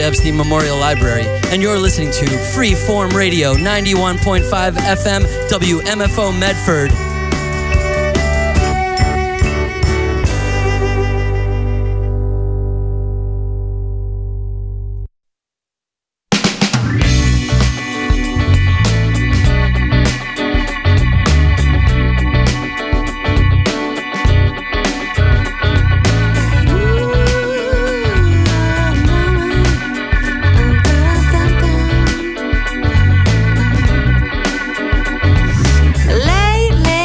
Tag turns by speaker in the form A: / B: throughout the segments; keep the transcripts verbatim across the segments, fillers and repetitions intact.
A: Epstein Memorial Library, and you're listening to Freeform Radio, ninety-one point five F M, W M F O Medford.
B: Lately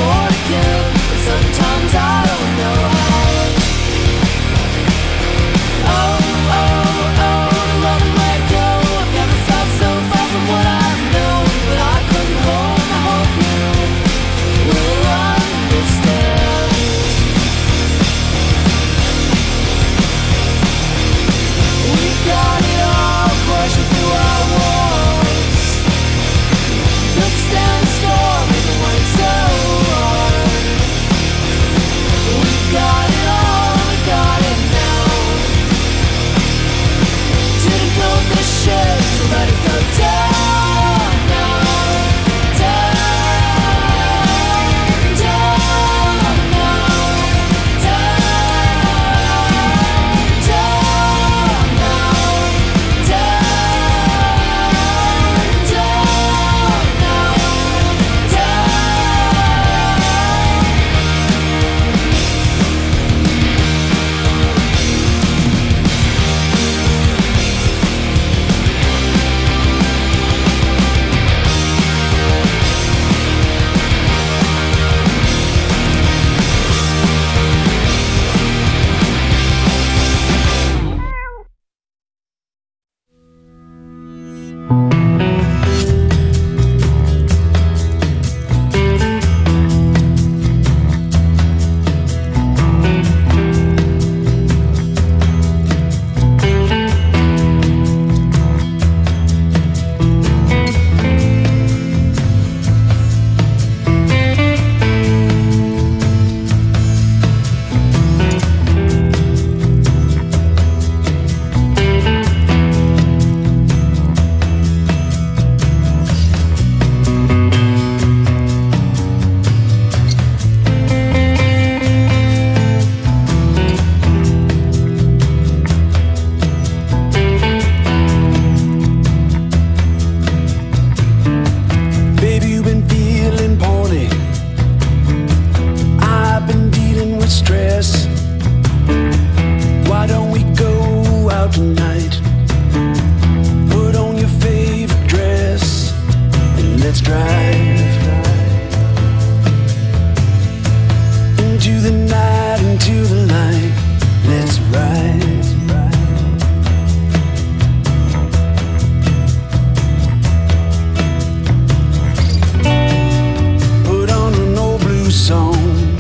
B: more to give, but sometimes I don't know how. Oh, oh, oh, to love and let go. I've never felt so far from what I've known, but I couldn't hold. I hope you will understand. We've got it all coursing through our walls. Built to stand the storm even when it's so hard. We've got it all, we've got it now. Didn't build this ship to let it go down now. Down, down now. Down, down now. Down, down now.
C: Baby, you've been feeling poorly. I've been dealing with stress. Why don't we go out tonight? Put on your favorite dress and let's drive into the night, into the light. Let's ride. Put on an old blues song.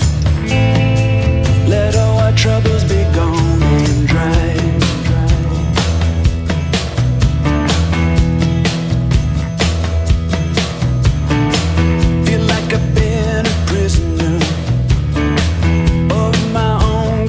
C: Let all our troubles be gone and drive. Feel like I've been a prisoner of my own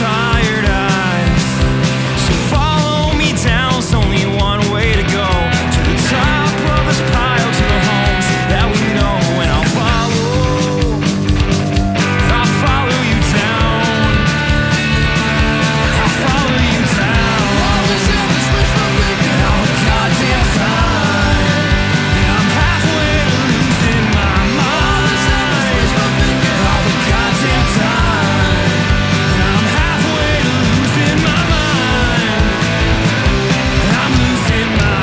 D: tired eyes. So follow me down, there's only one way to go. To the top of this pile, to the homes that we know. And I'll follow, I'll follow you down. I'll follow you down. All this endless wish for thinking all the goddamn time. And I'm halfway to losing my mind. All this endless wish for thinking all the goddamn time. And I'm halfway to losing my mind. And I'm losing my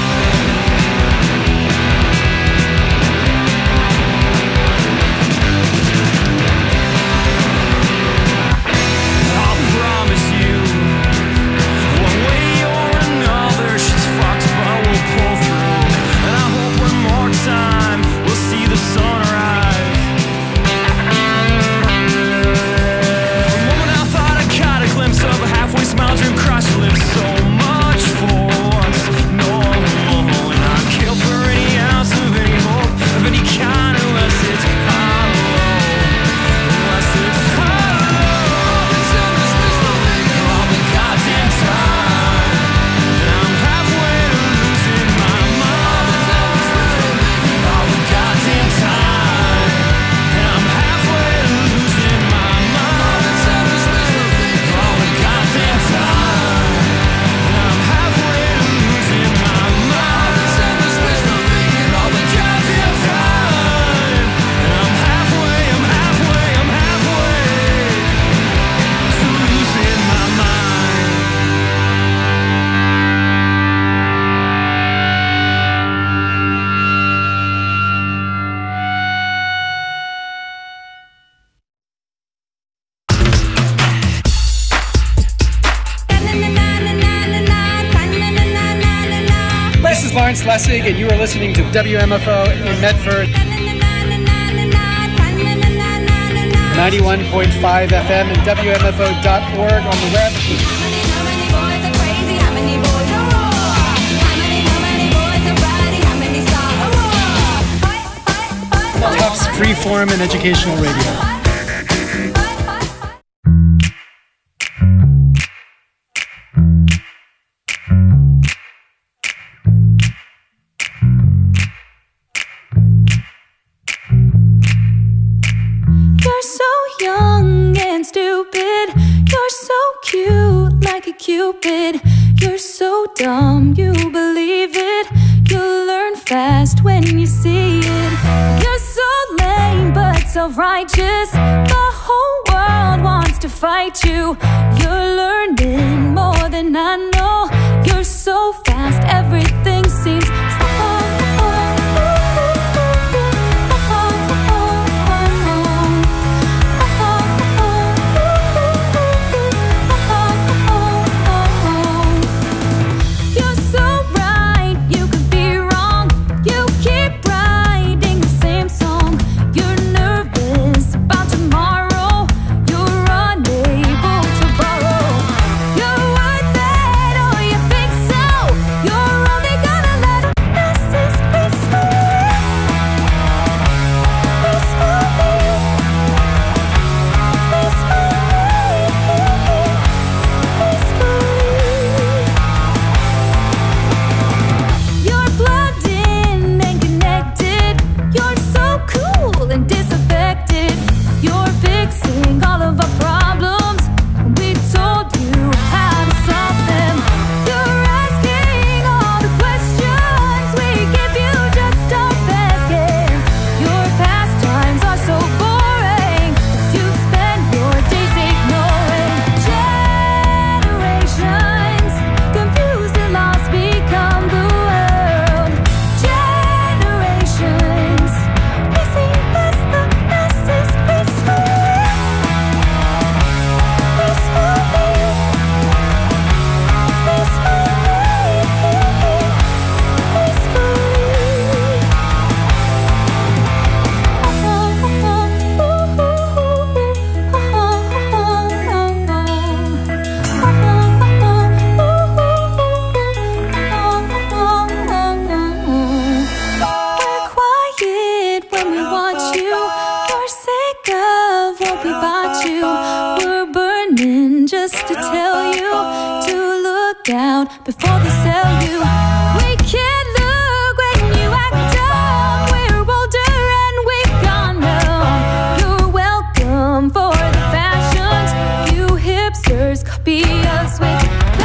D: I'll promise you, one way or another, shit's fucked, but we'll pull through. And I hope one more time we'll see the sunrise. For a moment I thought I caught a glimpse of a halfway smile dream across your lips. So much for once, no, and I'd kill for any ounce of any hope of any kind unless it's hollow, unless it's hollow. This endless wish for thinking all the goddamn time. And I'm halfway to losing my mind. This endless wish for thinking all the goddamn time. And I'm halfway to losing my mind. This endless wish for thinking all the goddamn time. And I'm halfway to losing my mind. This endless wish for thinking all the goddamn time. And I'm halfway, I'm halfway, I'm halfway to losing my mind.
E: This is Lawrence Lessig, and you are listening to W M F O in Medford, ninety-one point five F M and W M F O dot org on the web. Tufts Freeform and Educational Radio.
B: You're so young and stupid. You're so cute like a cupid. You're so dumb you believe it. You'll learn fast when you see it. You're so lame but self-righteous. The whole world wants to fight you. You're learning more than I know. You're so fast, everything seems slow. You're so right, you could be wrong. You keep writing the same song. You're nervous about tomorrow. You're unable to borrow. down before they sell you. We can't look when you act dumb. We're older and we've gone numb. You're welcome for the fashions. You hipsters copy us with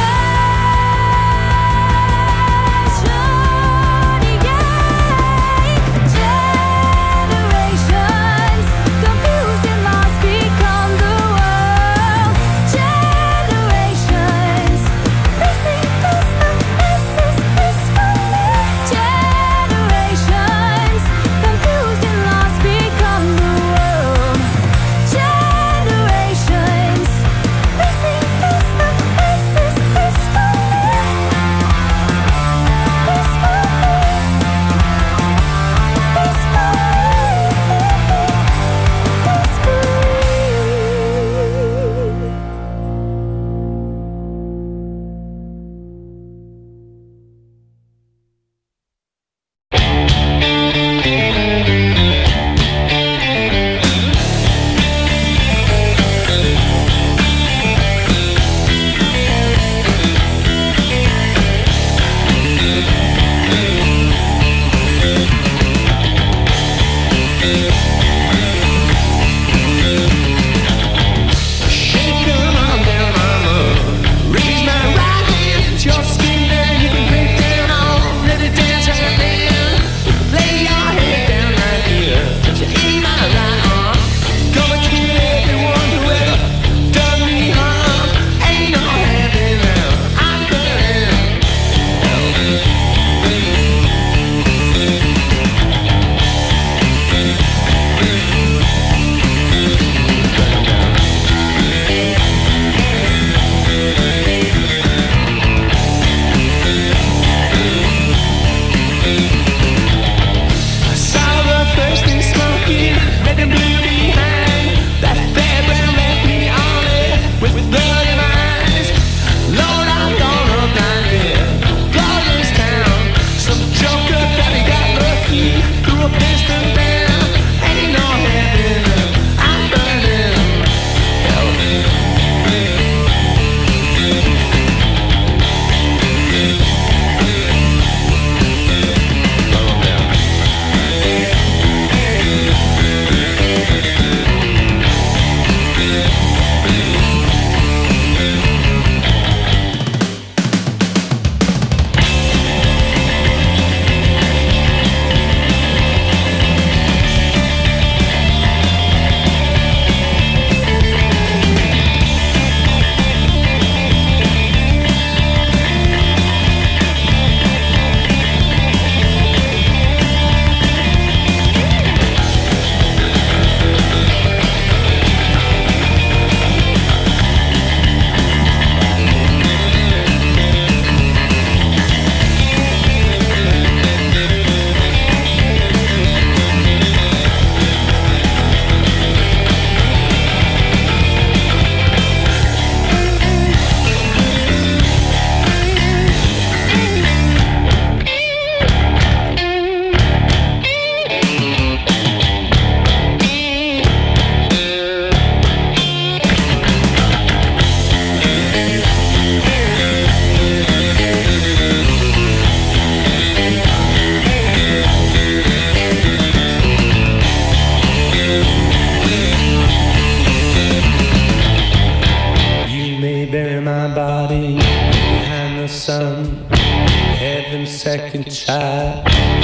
F: second child,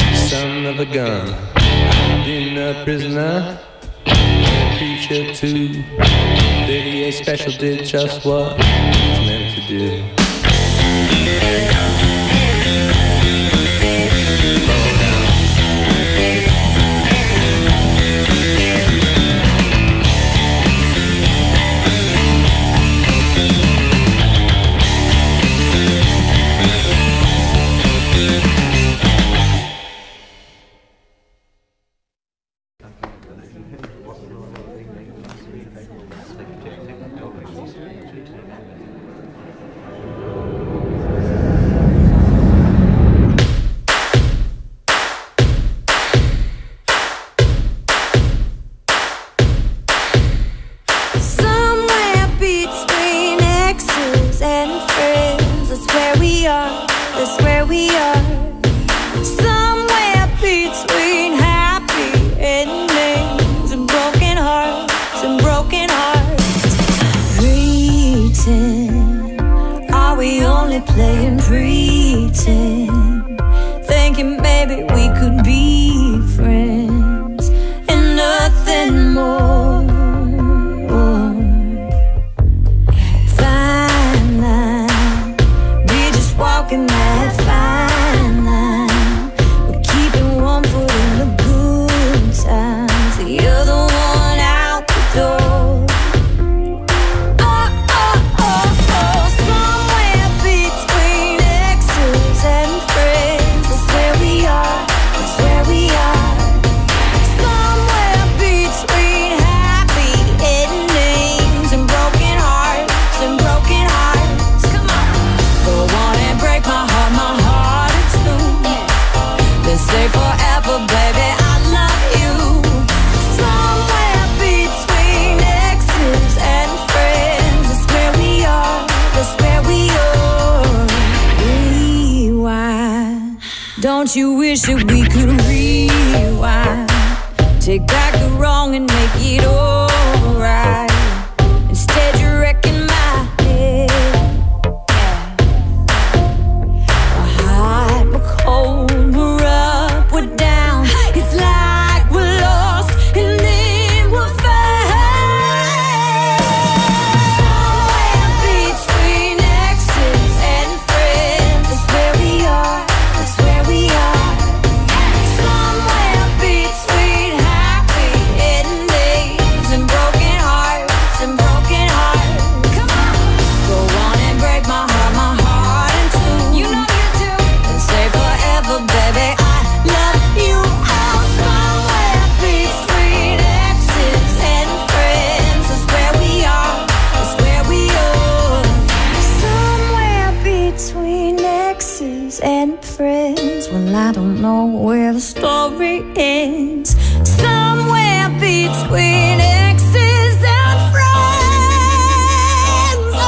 F: son of a gun. I've been a prisoner, a preacher too. thirty-eight special did just what it was meant to do.
B: only playing pretend, thinking maybe we could be friends and nothing more. Fine line, we're just walking that fine line. We're keeping one foot in the good times, the other one out the door. Forever, baby, I love you. Somewhere between exes and friends, that's where we are, that's where we are. Rewind. Don't you wish that we could rewind? Take back the wrong and make it alright. Instead you're wrecking my head. We're hot, we're cold, we're up, we're down. It's like we're lost and then we're found. Somewhere between exes and friends, that's where we are, that's where we are. Somewhere between happy endings and broken hearts and broken hearts. Come on, go on and break my heart, my heart in two. You know you do. And say forever, baby, I love you. Oh, somewhere between exes and friends, that's where we are, that's where we are. Somewhere between exes and friends, well, I don't know where the story ends. Somewhere between exes and friends, oh.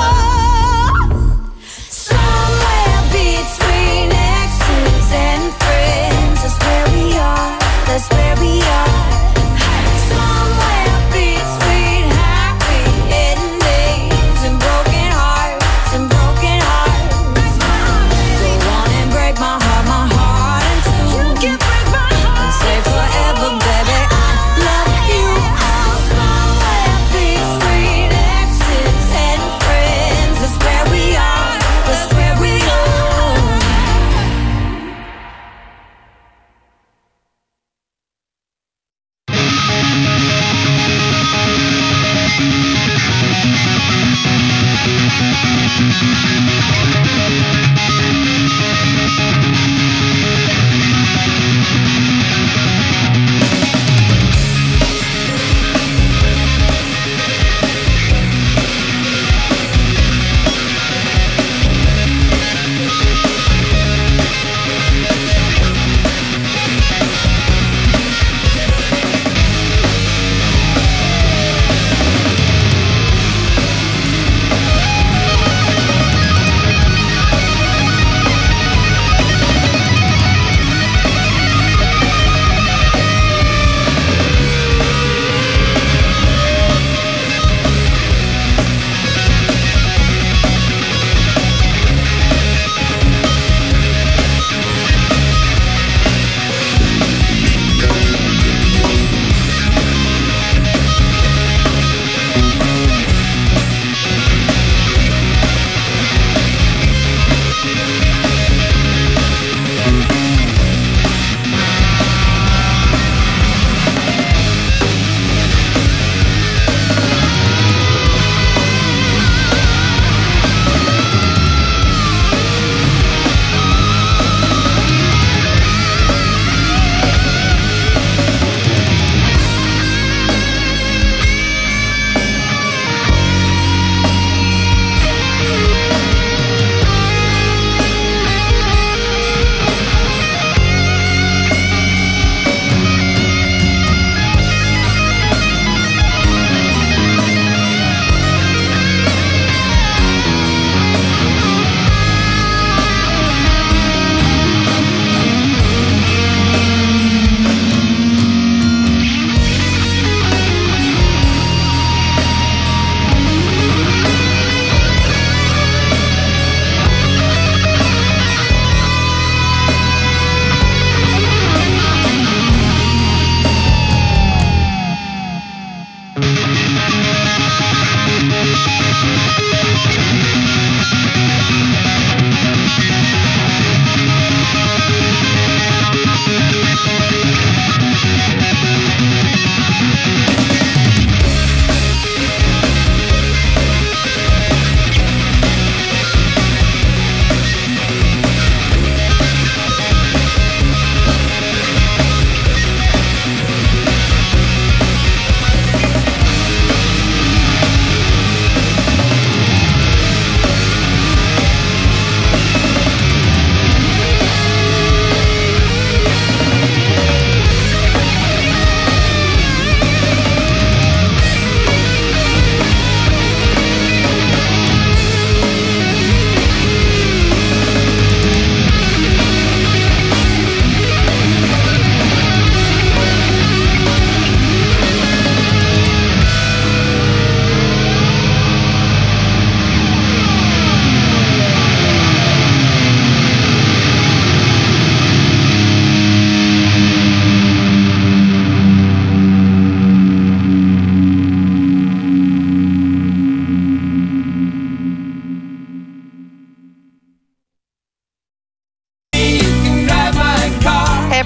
B: Somewhere between exes and friends, that's where we are, that's where we are. Somewhere between happy endings and broken hearts and broken hearts. Go on and break my heart, my heart in two. You can break my heart and say forever, baby, I love you. Oh, somewhere between exes and friends, that's where we are, that's where we are.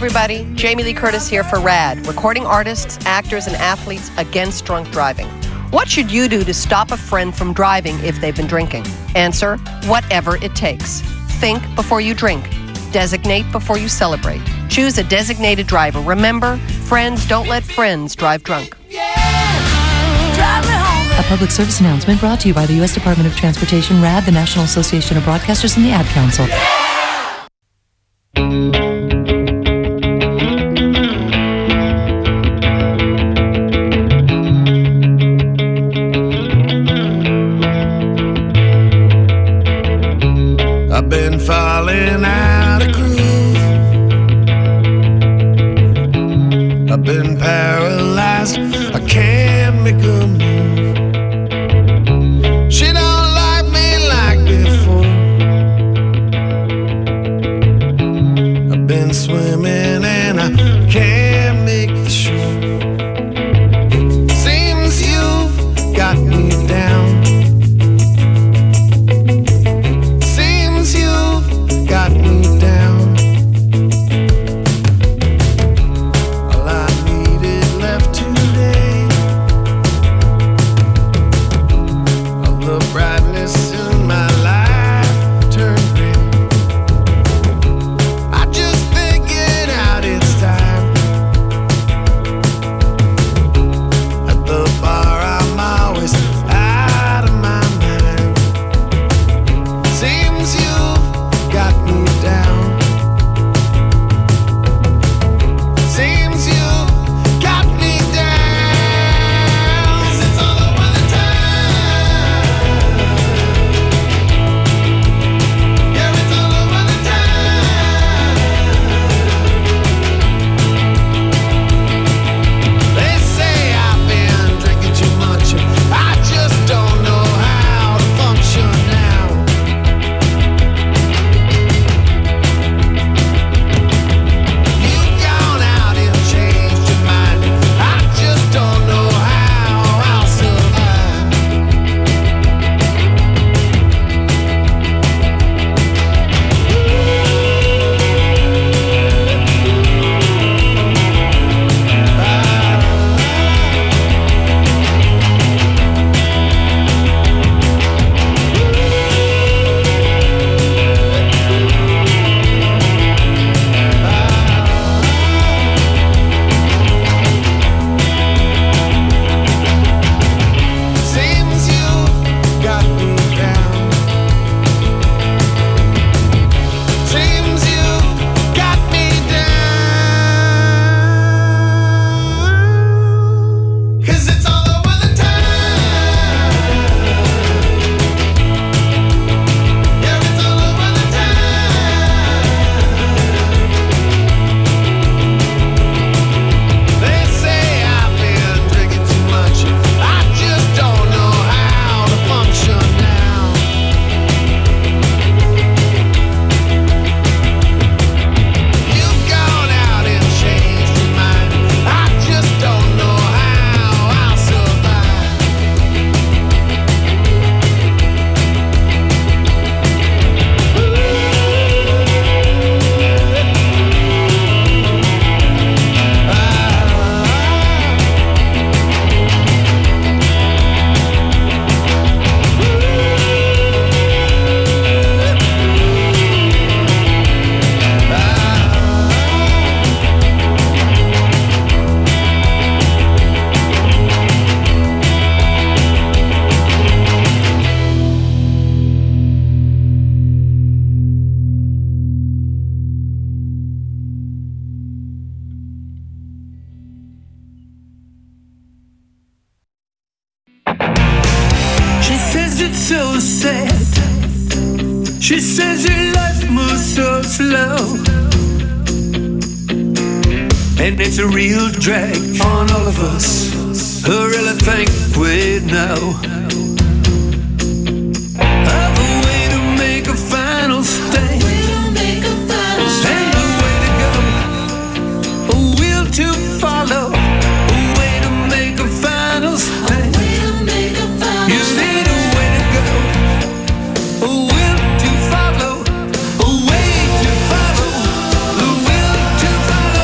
G: everybody. Jamie Lee Curtis here for RAD, recording artists, actors, and athletes against drunk driving. What should you do to stop a friend from driving if they've been drinking? Answer, whatever it takes. Think before you drink. Designate before you celebrate. Choose a designated driver. Remember, friends don't let friends drive drunk.
H: A public service announcement brought to you by the U S Department of Transportation, RAD, the National Association of Broadcasters, and the Ad Council.
C: I've been falling out of groove. I've been paralyzed. I can't make a move. She don't like me like before. I've been swimming and I can't make the shore. Seems you've got me down. Seems you've got me down. All I needed left today, all the brightness in my life turned gray. I just figured out it's time. At the bar I'm always out of my mind. Seems you've got me down. Seems you've got me down. 'Cause it's all over the town. Yeah, it's all over the town. They say I've been drinking too much. I just don't know how to function now. You've gone out and changed your mind. I just don't know how I'll survive. Seems you've got me down. Seems you've got me down. 'Cause it's all over the town. Yeah, it's all over the town. They say I've been drinking too much. I just don't know how to function now. You've gone out and changed your mind. I just don't know how I'll survive.
D: She says it's so sad. She says your life moves so slow, and it's a real drag on all of us. I really think we know of a way to make a final stand, and a way to go, a will to follow, a way to make a final stand. You need a way to go, a will to follow, a way to follow, the will to follow.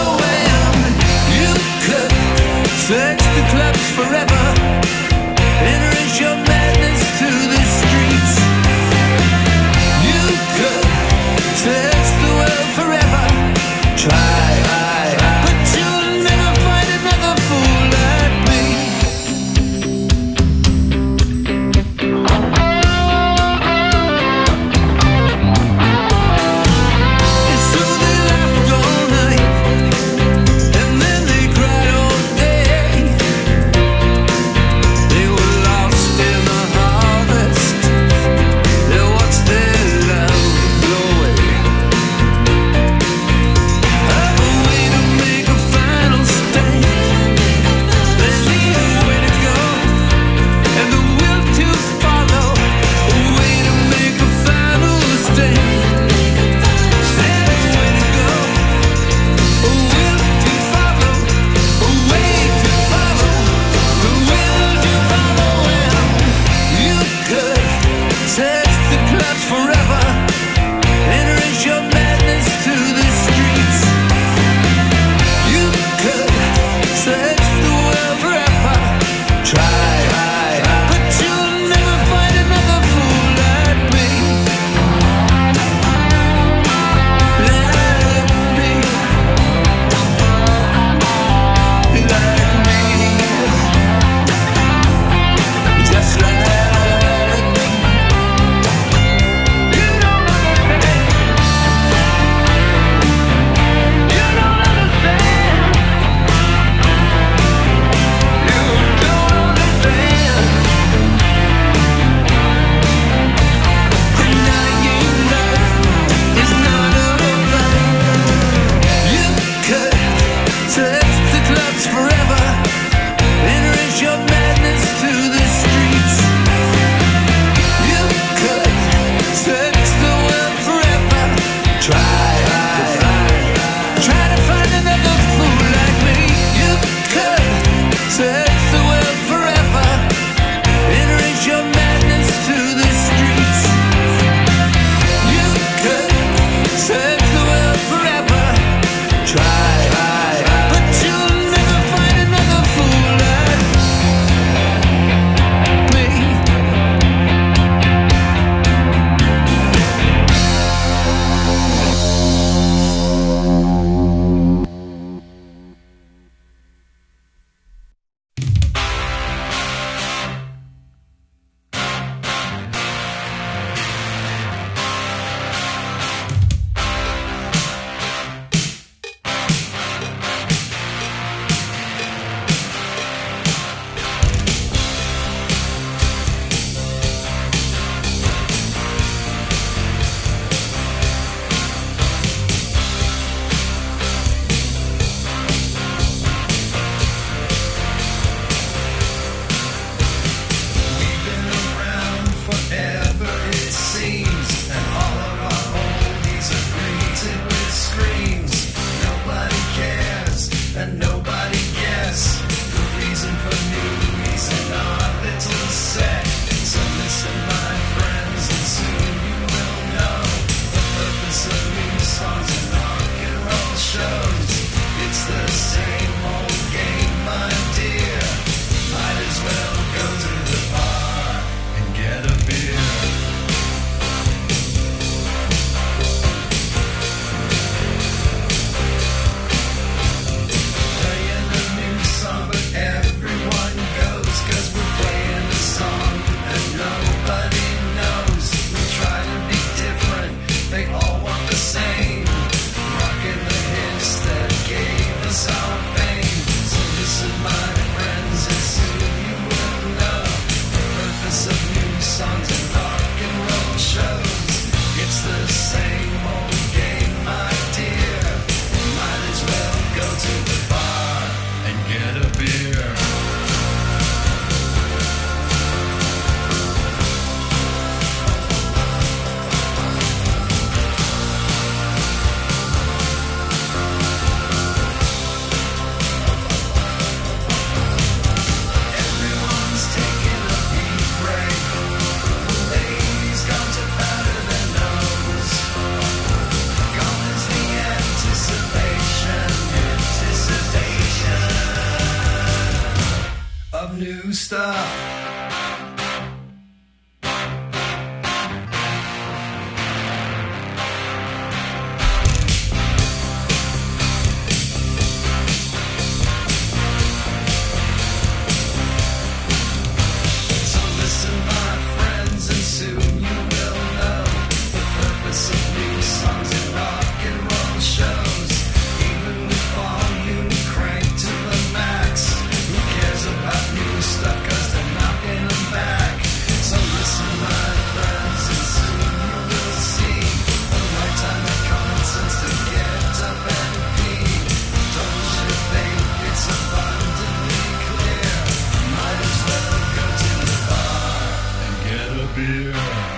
I: beer.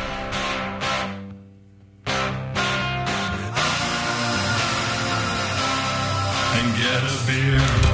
I: And get a beer.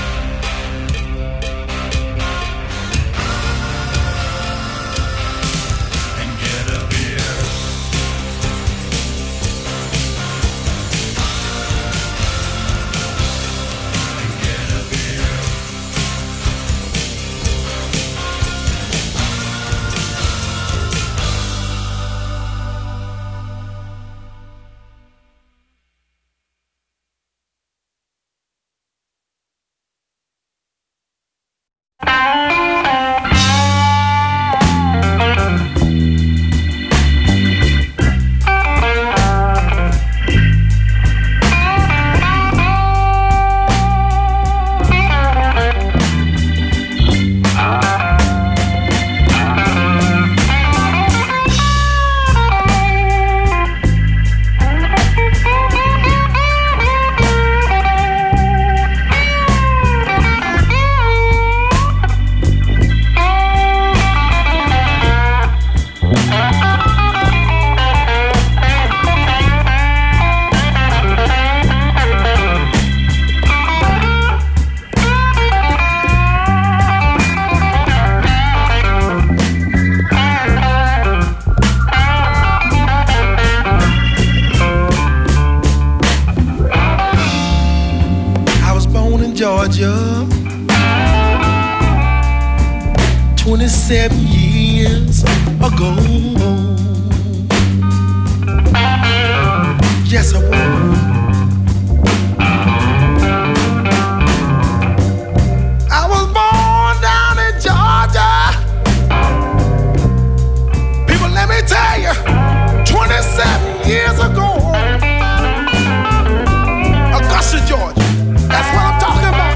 J: Georgia, twenty-seven years ago. Yes, I was. I was born down in Georgia. People, let me tell you, twenty-seven years ago, Augusta, Georgia. That's what I'm talking about.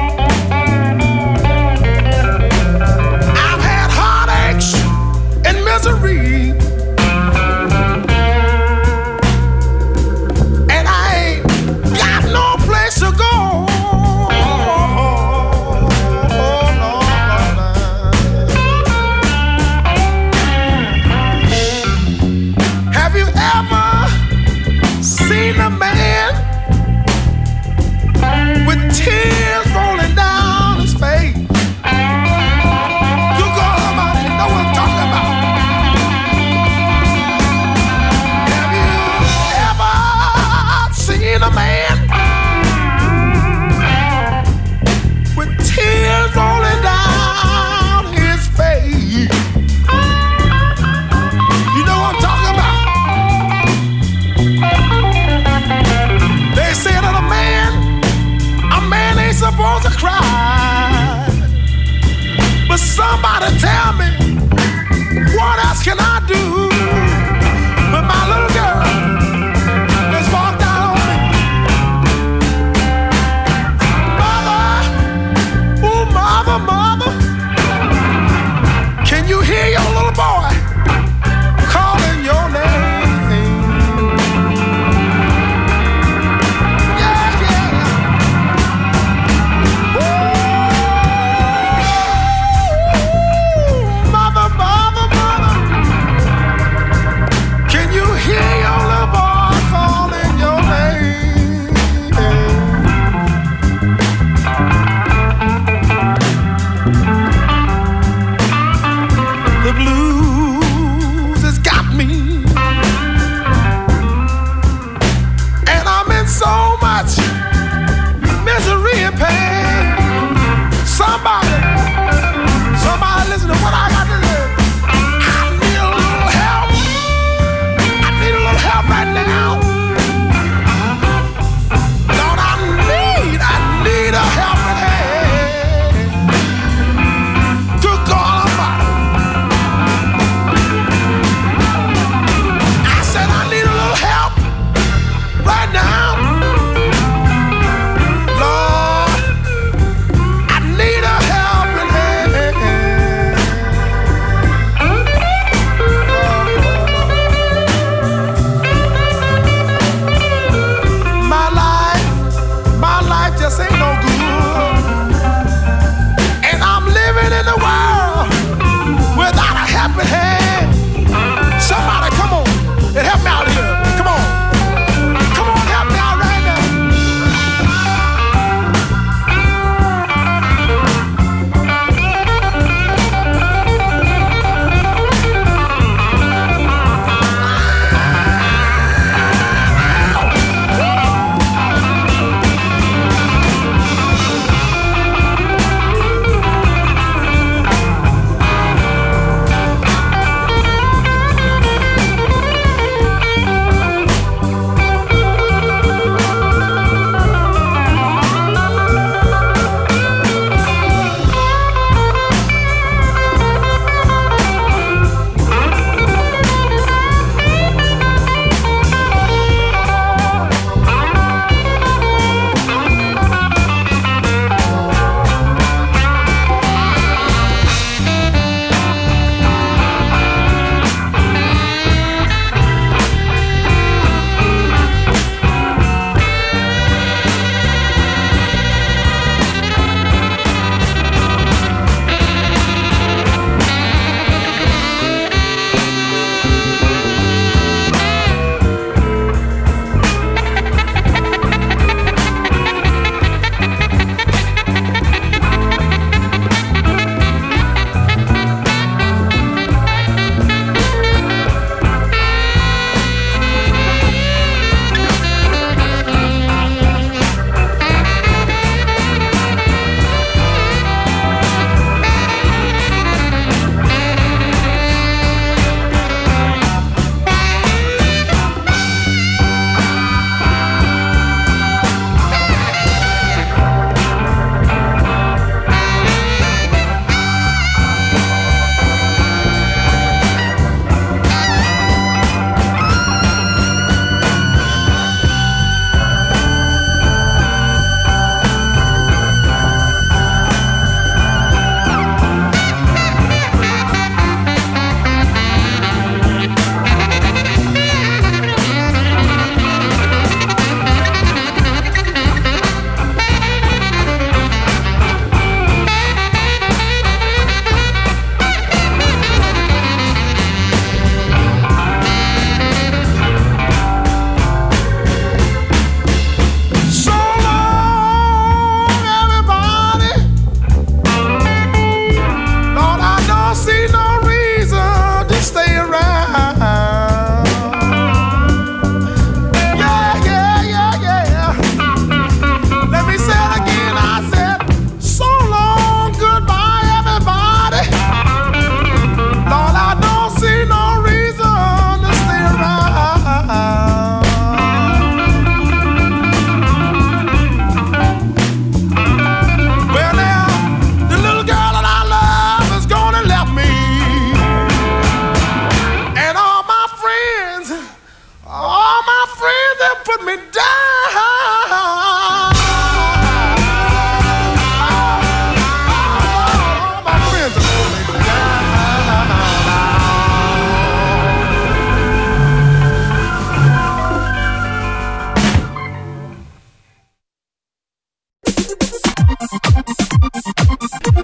J: I've had heartaches and misery.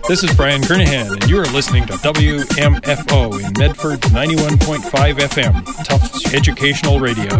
K: This is Brian Kernahan, and you are listening to W M F O in Medford ninety-one point five F M, Tufts Educational Radio.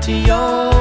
L: Passion.